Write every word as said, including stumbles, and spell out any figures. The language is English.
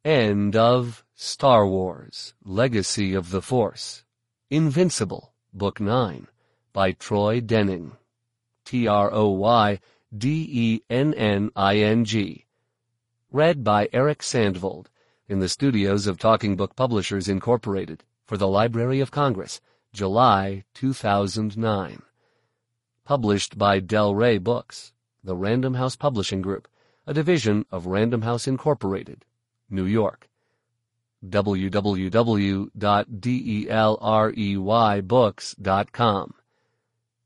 End of Star Wars, Legacy of the Force. Invincible, Book nine, by Troy Denning. T R O Y D E N N I N G. Read by Eric Sandvold in the studios of Talking Book Publishers, Incorporated for the Library of Congress, July two thousand nine. Published by Del Rey Books, the Random House Publishing Group, a division of Random House Incorporated, New York. w w w dot delrey books dot com